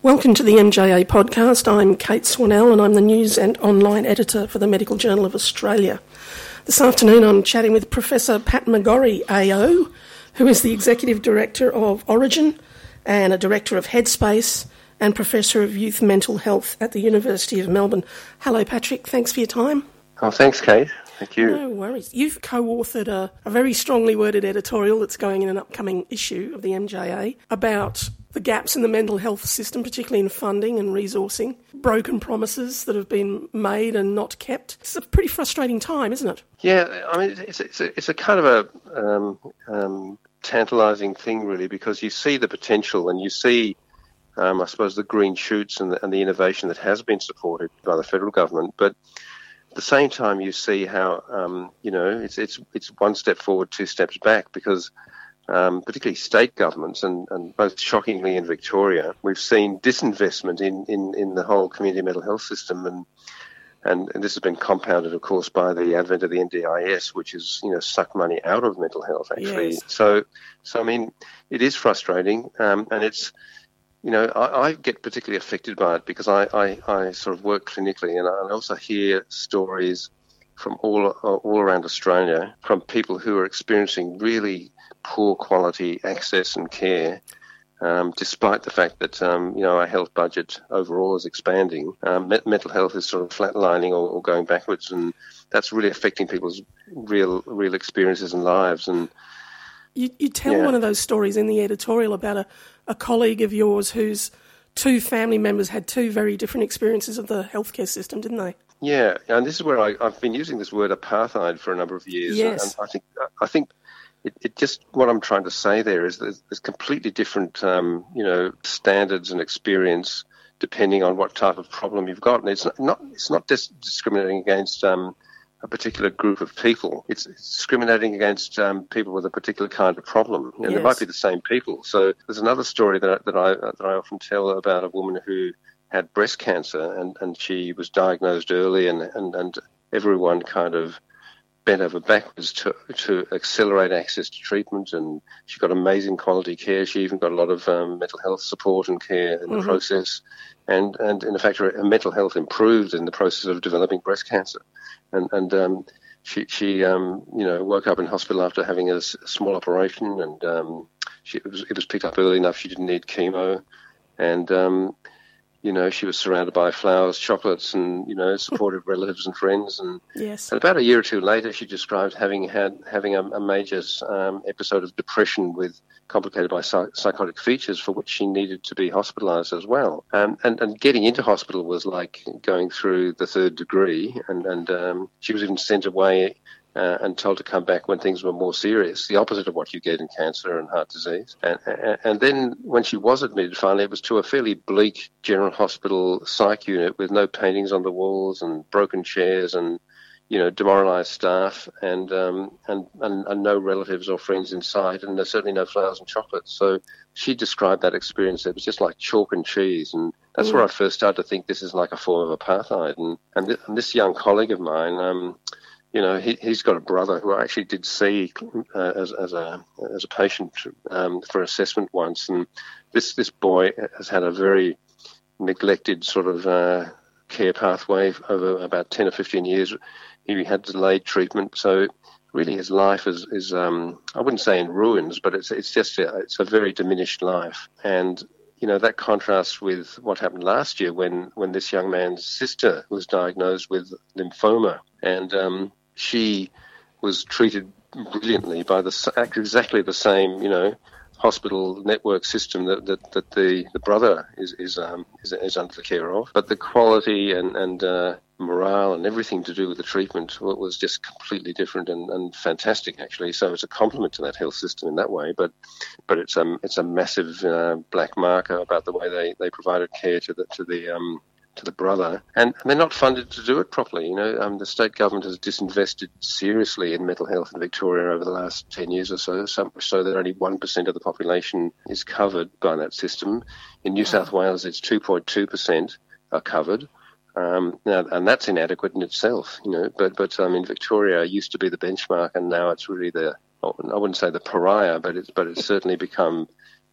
Welcome to the MJA podcast. I'm Kate Swanell and I'm the news and online editor for the Medical Journal of Australia. This afternoon I'm chatting with Professor Pat McGorry AO, who is the Executive Director of Orygen and a Director of Headspace and Professor of Youth Mental Health at the University of Melbourne. Hello Patrick, thanks for your time. Oh, thanks Kate. Thank you. No worries. You've co-authored a very strongly worded editorial that's going in an upcoming issue of the MJA about the gaps in the mental health system, particularly in funding and resourcing, broken promises that have been made and not kept. It's a pretty frustrating time, isn't it? Yeah, I mean, it's a kind of a tantalising thing, really, because you see the potential and you see, I suppose, the green shoots and the innovation that has been supported by the federal government, but at the same time, you see how it's one step forward, two steps back, because particularly state governments and most shockingly in Victoria, we've seen disinvestment in the whole community mental health system, and this has been compounded, of course, by the advent of the NDIS, which has sucked money out of mental health actually. Yes. So I mean, it is frustrating, and it's. I get particularly affected by it because I sort of work clinically, and I also hear stories from all around Australia from people who are experiencing really poor quality access and care, despite the fact that our health budget overall is expanding. Mental health is sort of flatlining or going backwards, and that's really affecting people's real experiences and lives. And You tell one of those stories in the editorial about a colleague of yours whose two family members had two very different experiences of the healthcare system, didn't they? Yeah, and this is where I've been using this word apartheid for a number of years. Yes. And I think it just, what I'm trying to say there is there's completely different, standards and experience depending on what type of problem you've got. And it's not just discriminating against a particular group of people. It's discriminating against people with a particular kind of problem. And They might be the same people. So there's another story that I often tell about a woman who had breast cancer, and she was diagnosed early, and everyone kind of bent over backwards to accelerate access to treatment, and she got amazing quality care. She even got a lot of mental health support and care in the process, and in fact her mental health improved in the process of developing breast cancer. And she woke up in hospital after having a small operation, and it was picked up early enough. She didn't need chemo, and she was surrounded by flowers, chocolates, and supportive relatives and friends. And, yes. And about a year or two later, she described having a major episode of depression complicated by psychotic features, for which she needed to be hospitalised as well. And getting into hospital was like going through the third degree, and she was even sent away and told to come back when things were more serious, the opposite of what you get in cancer and heart disease. And then when she was admitted, finally, it was to a fairly bleak general hospital psych unit with no paintings on the walls and broken chairs and demoralised staff and no relatives or friends in sight, and there's certainly no flowers and chocolates. So she described that experience. It was just like chalk and cheese, and that's where I first started to think this is like a form of apartheid. And this young colleague of mine, he's got a brother who I actually did see as a patient for assessment once, and this boy has had a very neglected sort of care pathway over about 10 or 15 years. He had delayed treatment, so really his life is I wouldn't say in ruins, but it's a very diminished life. And that contrasts with what happened last year when this young man's sister was diagnosed with lymphoma, and she was treated brilliantly by exactly the same hospital network system that the brother is under the care of, but the quality and morale and everything to do with the treatment was just completely different and fantastic actually. So it's a compliment to that health system in that way, but it's a massive black marker about the way they provided care to the brother, and they're not funded to do it properly. The state government has disinvested seriously in mental health in Victoria over the last 10 years or so, so that only 1% of the population is covered by that system. In New South Wales, it's 2.2% are covered. Now, and that's inadequate in itself, but in Victoria used to be the benchmark, and now it's really I wouldn't say the pariah, but it's certainly become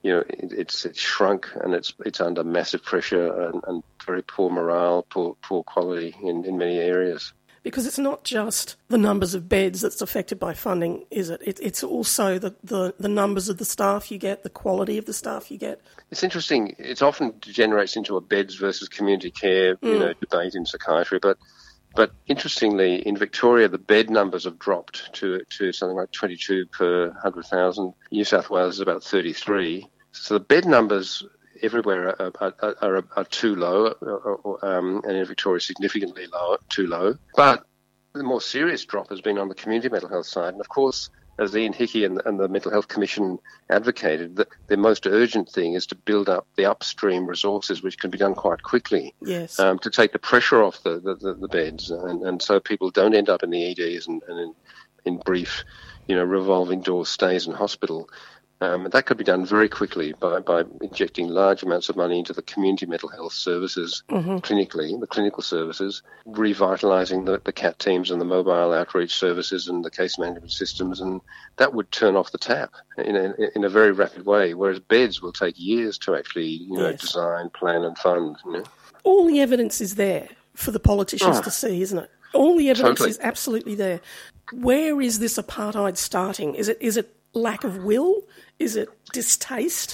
it's shrunk and it's under massive pressure and very poor morale, poor quality in many areas. Because it's not just the numbers of beds that's affected by funding, is it? It's also the numbers of the staff you get, the quality of the staff you get. It's interesting. It often degenerates into a beds versus community care, debate in psychiatry. But interestingly, in Victoria, the bed numbers have dropped to something like 22 per 100,000. New South Wales is about 33. So the bed numbers everywhere are too low, and in Victoria significantly too low. But the more serious drop has been on the community mental health side. And of course, as Ian Hickey and the Mental Health Commission advocated, the most urgent thing is to build up the upstream resources, which can be done quite quickly, yes, to take the pressure off the beds, and so people don't end up in the EDs and in brief, revolving door stays in hospital. That could be done very quickly by injecting large amounts of money into the community mental health services, clinically, the clinical services, revitalising the CAT teams and the mobile outreach services and the case management systems, and that would turn off the tap in a very rapid way, whereas beds will take years to actually design, plan and fund. All the evidence is there for the politicians to see, isn't it? All the evidence is absolutely there. Where is this apartheid starting? Is it lack of will? Is it distaste?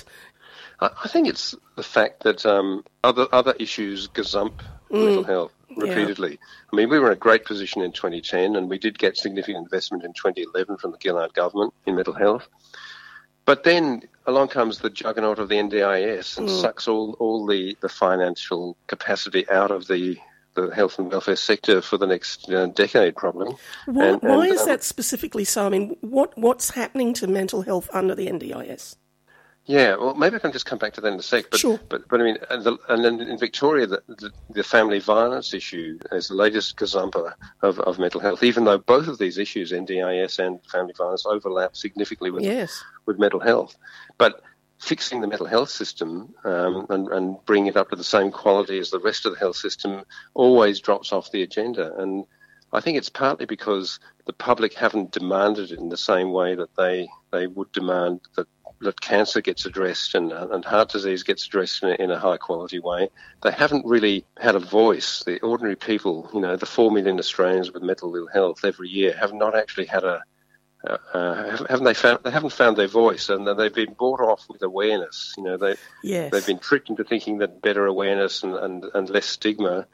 I think it's the fact that other issues gazump mental health repeatedly. Yeah. I mean, we were in a great position in 2010, and we did get significant investment in 2011 from the Gillard government in mental health. But then along comes the juggernaut of the NDIS and sucks all the financial capacity out of the health and welfare sector for the next decade, probably. Why is that specifically so? I mean, what's happening to mental health under the NDIS? Yeah, well, maybe I can just come back to that in a sec. But, sure. But I mean, and then in Victoria, the family violence issue is the latest gazumper of mental health, even though both of these issues, NDIS and family violence, overlap significantly with mental health. But fixing the mental health system and bringing it up to the same quality as the rest of the health system always drops off the agenda. And I think it's partly because the public haven't demanded it in the same way that they would demand that cancer gets addressed and heart disease gets addressed in a high-quality way. They haven't really had a voice. The ordinary people, the 4 million Australians with mental ill health every year, have not actually had they haven't found their voice, and they've been bought off with awareness. They've been tricked into thinking that better awareness and less stigma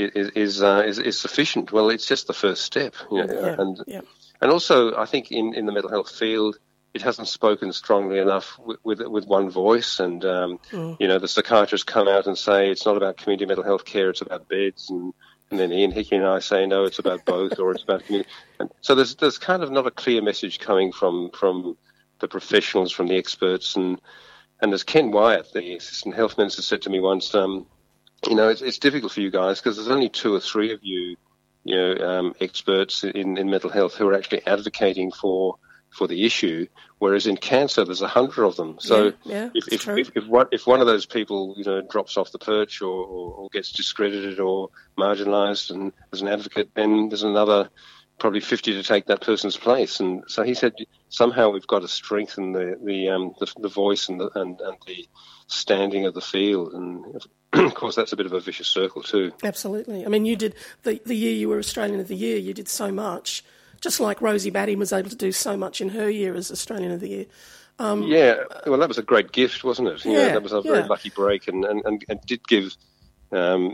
is sufficient. Well, it's just the first step. And also I think in the mental health field, it hasn't spoken strongly enough with one voice, and the psychiatrists come out and say it's not about community mental health care, it's about beds, and then Ian Hickey and I say, no, it's about both, or it's about community. And so there's kind of not a clear message coming from the professionals, from the experts. And as Ken Wyatt, the Assistant Health Minister, said to me once, it's difficult for you guys because there's only 2 or 3 of you, experts in mental health who are actually advocating for the issue, whereas in cancer there's 100 of them. So if one of those people drops off the perch or gets discredited or marginalised and as an advocate, then there's another probably 50 to take that person's place. And so he said somehow we've got to strengthen the voice and the standing of the field, and of course that's a bit of a vicious circle too. Absolutely. I mean, you did the year you were Australian of the Year, you did so much. Just like Rosie Batty was able to do so much in her year as Australian of the Year. Well, that was a great gift, wasn't it? That was a very lucky break, and did give, and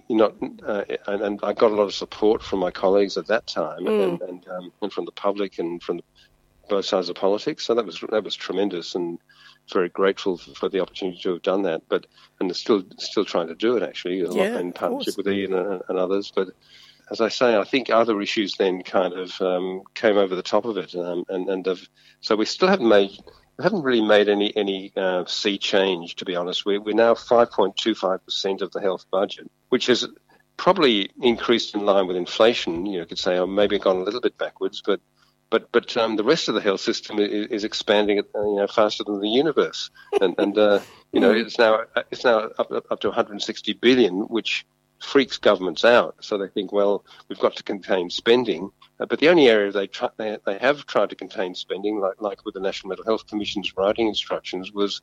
I got a lot of support from my colleagues at that time, and from the public and from both sides of politics. So that was tremendous, and very grateful for the opportunity to have done that. And still trying to do it actually, in partnership with Ian and others, but. As I say, I think other issues then kind of came over the top of it, so we still haven't really made any sea change, to be honest. We're now 5.25% of the health budget, which has probably increased in line with inflation. You could say, or maybe gone a little bit backwards, but the rest of the health system is expanding faster than the universe, and it's now up to 160 billion, which freaks governments out. So they think, well, we've got to contain spending. But the only area they have tried to contain spending, like with the National Mental Health Commission's writing instructions, was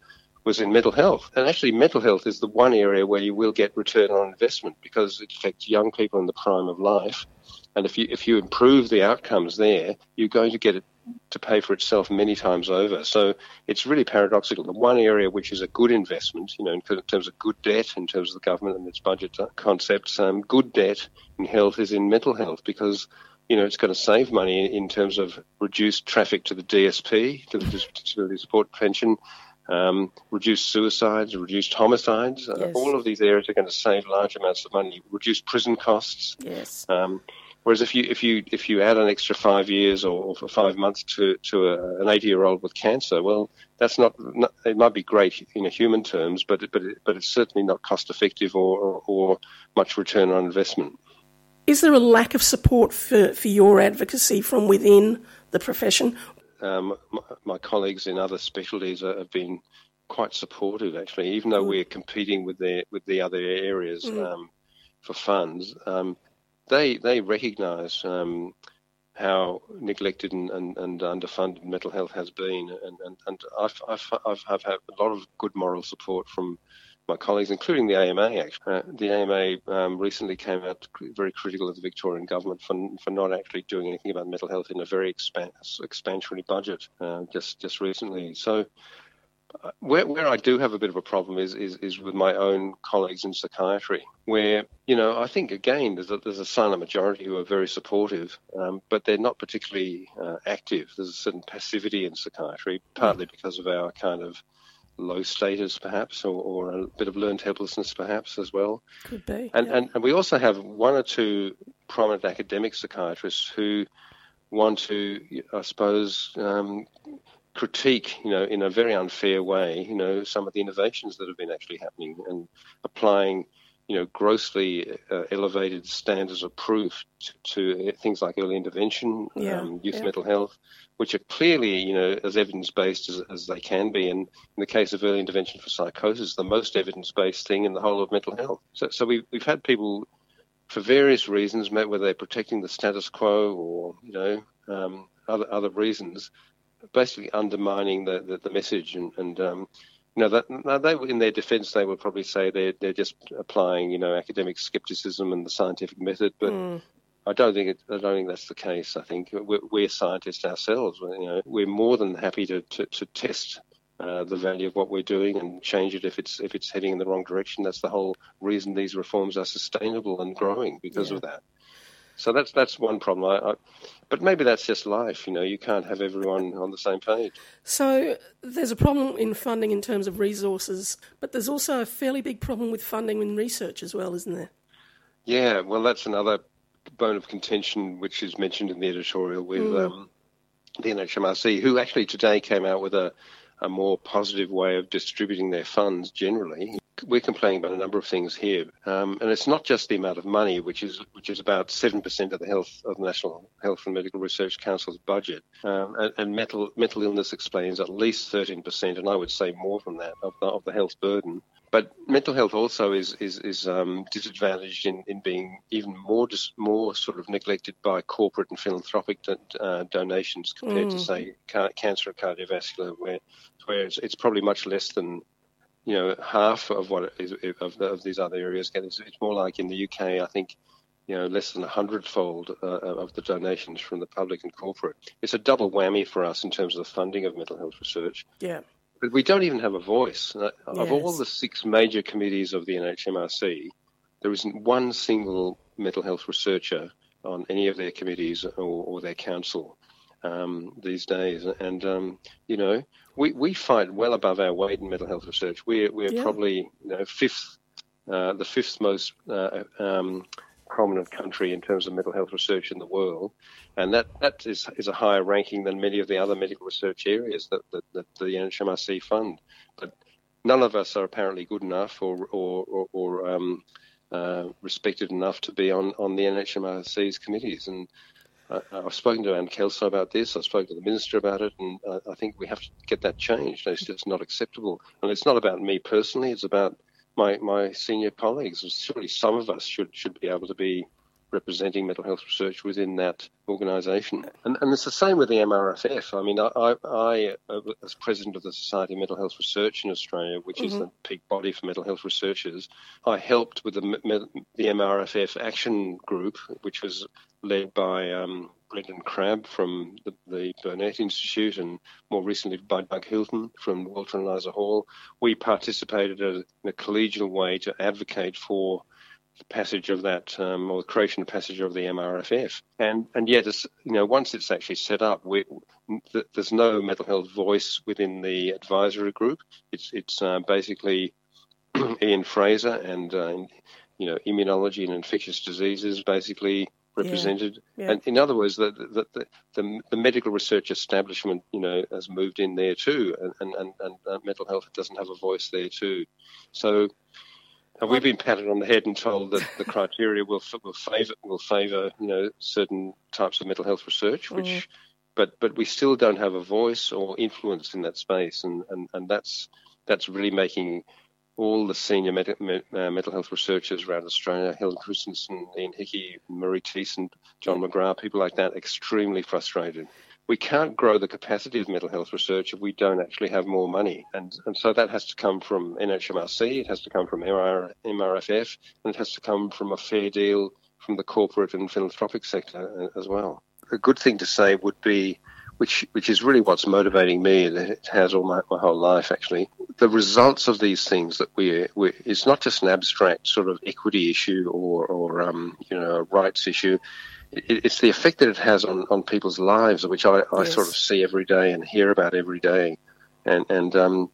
was in mental health. And actually mental health is the one area where you will get return on investment because it affects young people in the prime of life. And if you improve the outcomes there, you're going to get it to pay for itself many times over. So it's really paradoxical. The one area which is a good investment, in terms of good debt, in terms of the government and its budget concepts, good debt in health is in mental health because, it's going to save money in terms of reduced traffic to the DSP, to the Disability Support Pension, reduced suicides, reduced homicides. Yes. All of these areas are going to save large amounts of money, reduce prison costs. Yes. Whereas if you add an extra 5 years or for 5 months to an 80-year-old with cancer, well, that's not it might be great in human terms, but it's certainly not cost effective or much return on investment. Is there a lack of support for your advocacy from within the profession? My colleagues in other specialties have been quite supportive, actually, even though we're competing with the other areas for funds. They recognise how neglected and underfunded mental health has been, and I've had a lot of good moral support from my colleagues, including the AMA. Actually, the AMA recently came out very critical of the Victorian government for not actually doing anything about mental health in a very expansionary budget just recently. So. Where I do have a bit of a problem is with my own colleagues in psychiatry, where, I think, again, there's a silent majority who are very supportive, but they're not particularly active. There's a certain passivity in psychiatry, partly because of our kind of low status, perhaps, or a bit of learned helplessness, perhaps, as well. Could be. And we also have one or two prominent academic psychiatrists who want to, I suppose, critique, in a very unfair way, some of the innovations that have been actually happening and applying, grossly elevated standards of proof to things like early intervention, youth mental health, which are clearly, as evidence-based as they can be. And in the case of early intervention for psychosis, the most evidence-based thing in the whole of mental health. So we've had people, for various reasons, whether they're protecting the status quo or, other reasons, basically undermining the message, and they in their defence they would probably say they're just applying academic skepticism and the scientific method, but I don't think that's the case. I think we're scientists ourselves. We're more than happy to test the value of what we're doing and change it if it's heading in the wrong direction. That's the whole reason these reforms are sustainable and growing because of that. So that's one problem. But maybe that's just life. You can't have everyone on the same page. So there's a problem in funding in terms of resources, but there's also a fairly big problem with funding in research as well, isn't there? Yeah, well, that's another bone of contention which is mentioned in the editorial with the NHMRC, who actually today came out with a more positive way of distributing their funds generally. We're complaining about a number of things here, and it's not just the amount of money, which is about 7% of the National Health and Medical Research Council's budget, and mental illness explains at least 13%, and I would say more than that of the health burden. But mental health also is disadvantaged in being even more sort of neglected by corporate and philanthropic donations compared to, say, cancer and cardiovascular, where it's probably much less than half of what it is of these other areas. It's more like in the UK, I think, less than 100-fold of the donations from the public and corporate. It's a double whammy for us in terms of the funding of mental health research. Yeah. But we don't even have a voice. Of all the 6 major committees of the NHMRC, there isn't one single mental health researcher on any of their committees or their council these days. And, we fight well above our weight in mental health research. We're probably the fifth most prominent country in terms of mental health research in the world, and that is a higher ranking than many of the other medical research areas that the NHMRC fund. But none of us are apparently good enough or respected enough to be on the NHMRC's committees. And I've spoken to Anne Kelso about this. I've spoken to the Minister about it, and I think we have to get that changed. It's just not acceptable. And it's not about me personally. It's about my senior colleagues. Surely some of us should be able to be representing mental health research within that organisation. And it's the same with the MRFF. I mean, I as president of the Society of Mental Health Research in Australia, which is the peak body for mental health researchers, I helped with the MRFF action group, which was led by Brendan Crabb from the Burnett Institute and more recently by Doug Hilton from Walter and Eliza Hall. We participated in a collegial way to advocate for the passage of that, or the creation and passage of the MRFF. And yet, once it's actually set up, there's no mental health voice within the advisory group. It's basically Ian Fraser and, immunology and infectious diseases basically represented. Yeah. And in other words, the medical research establishment, has moved in there too, and mental health doesn't have a voice there too. So we've been patted on the head and told that the criteria will favour certain types of mental health research, which but we still don't have a voice or influence in that space, and that's really making all the senior mental health researchers around Australia, Helen Christensen, Ian Hickey, Marie Thiessen, John McGrath, people like that, extremely frustrated. We can't grow the capacity of mental health research if we don't actually have more money. And so that has to come from NHMRC, it has to come from MRFF, and it has to come from a fair deal from the corporate and philanthropic sector as well. A good thing to say would be, which is really what's motivating me, and it has all my whole life actually, the results of these things that it's not just an abstract sort of equity issue or a rights issue. It's the effect that it has on people's lives, which I sort of see every day and hear about every day, and the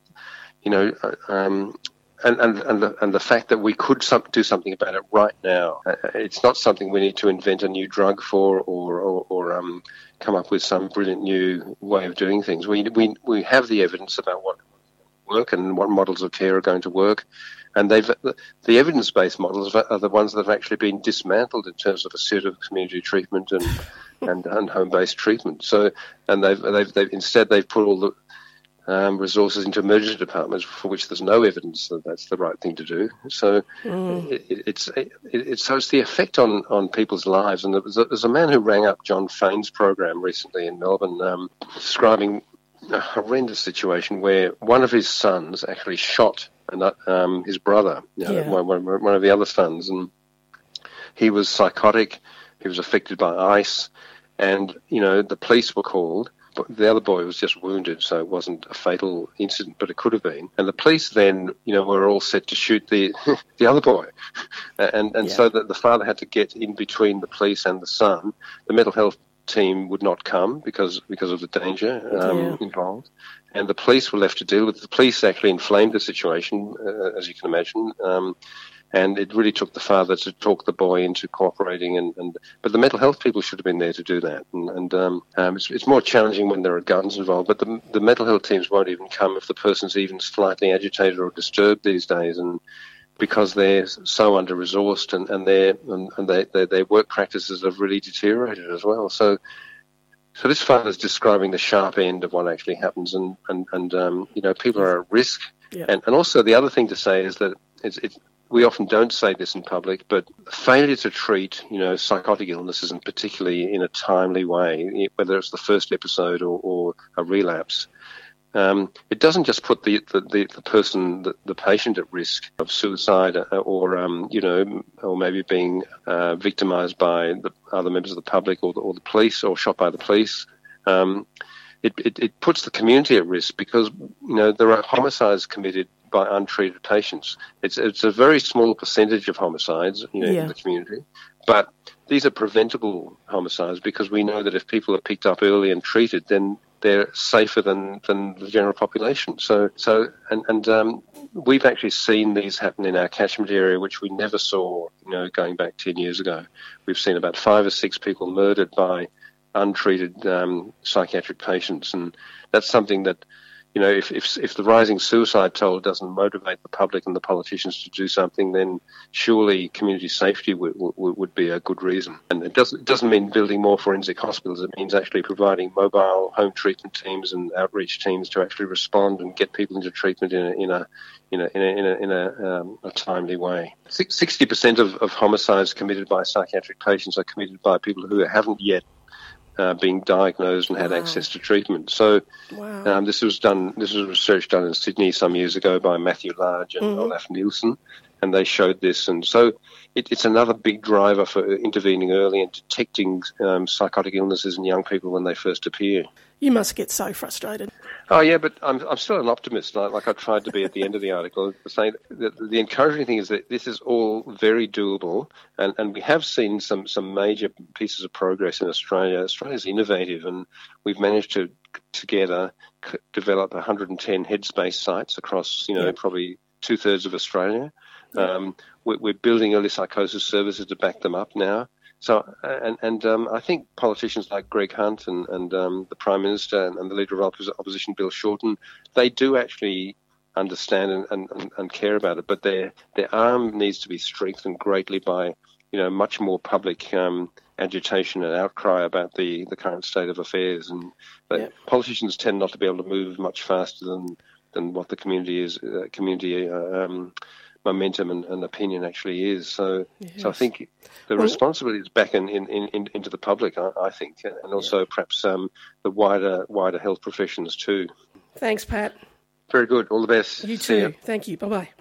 fact that we could do something about it right now. It's not something we need to invent a new drug for or come up with some brilliant new way of doing things. We have the evidence about what work and what models of care are going to work. And the evidence-based models are the ones that have actually been dismantled in terms of assertive community treatment and home-based treatment. So, and they've put all the resources into emergency departments for which there's no evidence that that's the right thing to do. So it's the effect on people's lives. And there's a man who rang up John Fane's program recently in Melbourne, describing a horrendous situation where one of his sons actually shot his brother, one of the other sons, and he was psychotic. He was affected by ice, and the police were called. But the other boy was just wounded, so it wasn't a fatal incident, but it could have been. And the police then, were all set to shoot the other boy, and so that the father had to get in between the police and the son. The mental health team would not come because of the danger involved, and the police were left to deal with it. The police actually inflamed the situation, as you can imagine, and it really took the father to talk the boy into cooperating. But the mental health people should have been there to do that, and it's more challenging when there are guns involved. But the mental health teams won't even come if the person's even slightly agitated or disturbed these days, and because they're so under-resourced and their work practices have really deteriorated as well. So this father's describing the sharp end of what actually happens, and people are at risk. Yeah. And also the other thing to say is that we often don't say this in public, but failure to treat, psychotic illnesses, and particularly in a timely way, whether it's the first episode or a relapse, it doesn't just put the person, the patient, at risk of suicide or maybe being victimized by the other members of the public or the police, or shot by the police. It puts the community at risk because there are homicides committed by untreated patients. It's a very small percentage of homicides in the community, but these are preventable homicides because we know that if people are picked up early and treated, then they're safer than the general population. So we've actually seen these happen in our catchment area, which we never saw, going back 10 years ago. We've seen about 5 or 6 people murdered by untreated psychiatric patients, and that's something that if the rising suicide toll doesn't motivate the public and the politicians to do something, then surely community safety would be a good reason. And it doesn't mean building more forensic hospitals. It means actually providing mobile home treatment teams and outreach teams to actually respond and get people into treatment in a timely way. 60% of homicides committed by psychiatric patients are committed by people who haven't yet being diagnosed and had access to treatment. So this was research done in Sydney some years ago by Matthew Large and Olaf Nielsen, and they showed this. And so it's another big driver for intervening early and detecting psychotic illnesses in young people when they first appear. You must get so frustrated. Oh, yeah, but I'm still an optimist, like I tried to be at the end of the article, saying that the encouraging thing is that this is all very doable, and we have seen some major pieces of progress in Australia. Australia's innovative, and we've managed to together develop 110 headspace sites across, probably two-thirds of Australia. We're building early psychosis services to back them up now. So, I think politicians like Greg Hunt and the Prime Minister and the Leader of Opposition, Bill Shorten, they do actually understand and care about it, but their arm needs to be strengthened greatly by, much more public agitation and outcry about the current state of affairs. And politicians tend not to be able to move much faster than what the community momentum and opinion actually is. So I think the responsibility is back into the public, I think, and also perhaps the wider health professions too. Thanks, Pat. Very good. All the best. You too. Thank you. Bye-bye.